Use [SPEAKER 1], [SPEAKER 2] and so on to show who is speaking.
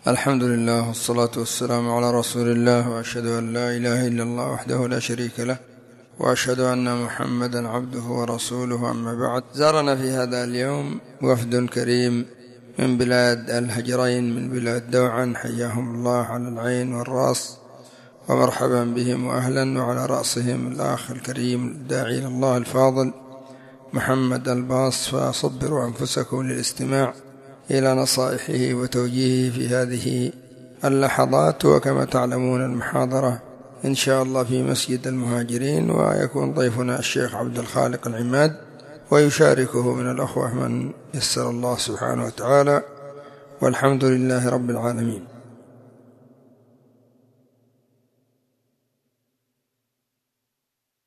[SPEAKER 1] الحمد لله والصلاة والسلام على رسول الله، وأشهد أن لا إله إلا الله وحده لا شريك له، وأشهد أن محمدا عبده ورسوله. أما بعد، زارنا في هذا اليوم وفد كريم من بلاد الهجرين، من بلاد دوعا، حياهم الله على العين والرأس، ومرحبا بهم وأهلا، وعلى رأسهم الأخ الكريم الداعي إلى الله الفاضل محمد الباص. فصبروا أنفسكم للاستماع إلى نصائحه وتوجيهه في هذه اللحظات. وكما تعلمون المحاضرة إن شاء الله في مسجد المهاجرين، ويكون ضيفنا الشيخ عبد الخالق العماد، ويشاركه من الأخوة من يسر الله سبحانه وتعالى، والحمد لله رب العالمين.